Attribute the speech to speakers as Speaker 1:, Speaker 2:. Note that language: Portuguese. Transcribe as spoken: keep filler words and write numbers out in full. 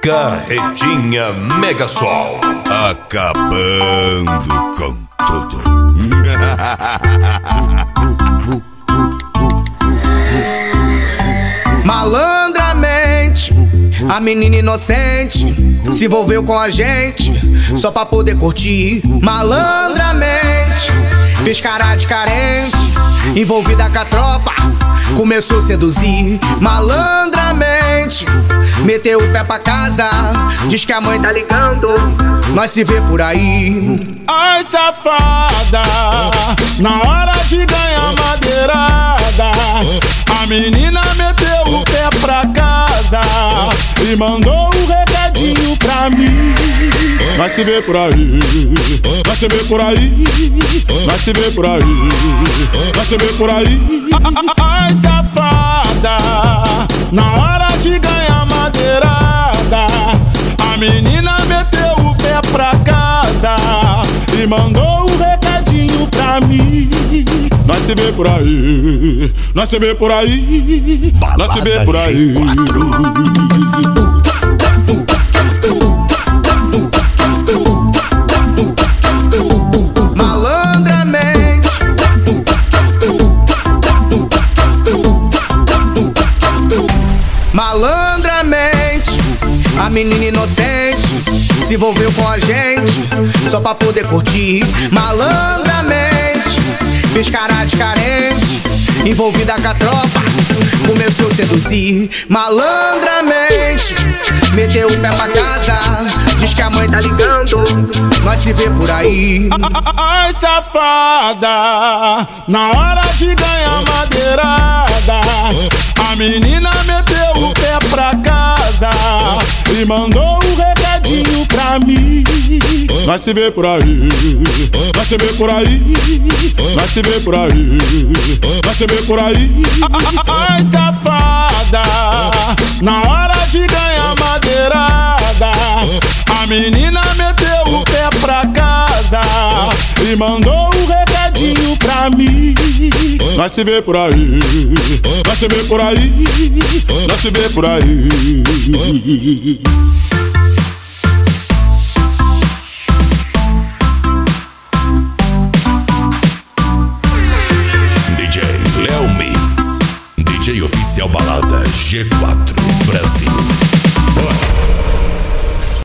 Speaker 1: Carretinha Mega Sol,
Speaker 2: acabando com tudo.
Speaker 3: Malandramente, a menina inocente se envolveu com a gente só pra poder curtir. Malandramente, fez cara de carente, envolvida com a tropa, começou a seduzir. Malandramente, meteu o pé pra casa, diz que a mãe tá ligando, nós se vê por aí.
Speaker 4: Ai, safada, na hora de ganhar madeirada, a menina meteu o pé pra casa e mandou um recadinho pra mim. Nós se vê por aí, nós se vê por aí, nós se vê por aí, nós se vê por aí. Ai, safada, na hora de ganhar madeirada, a menina meteu o pé pra casa e mandou um recadinho pra mim. Nós se vê por aí, nós se vê por aí, nós se vê por aí.
Speaker 3: Malandramente, malandramente, a menina inocente se envolveu com a gente só pra poder curtir. Malandramente, fez cara de carente, envolvida com a tropa, começou a seduzir. Malandramente, meteu o pé pra casa, diz que a mãe tá ligando, nós se vê por aí.
Speaker 4: Ai, safada, na hora de ganhar madeirada, a menina meteu o pé pra casa e mandou um recadinho pra mim. Nós se vê por aí, nós se vê por aí, nós se vê por aí, nós se vê por aí. Ai, safada, na hora de ganhar madeirada, a menina meteu o pé pra casa e mandou um recadinho pra mim. Nós se vê por aí, nós se vê por aí, nós se vê por aí.
Speaker 1: D J Léo Mix, D J oficial balada G quatro.